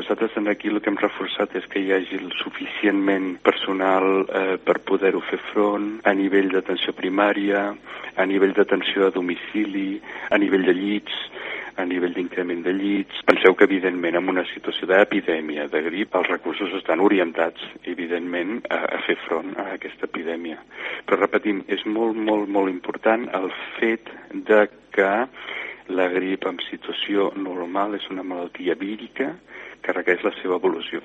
nosaltres aquí el que hem reforçat és que hi hagi el suficientment personal per poder-ho fer front a nivell d'atenció primària, a nivell d'atenció a domicili, a nivell de llits, a nivell d'increment de llits. Penseu que, evidentment, en una situació d'epidèmia de grip, els recursos estan orientats, evidentment, a fer front a aquesta epidèmia. Però, repetim, és molt, molt, molt important el fet de que la grip en situació normal és una malaltia vírica que requereix la seva evolució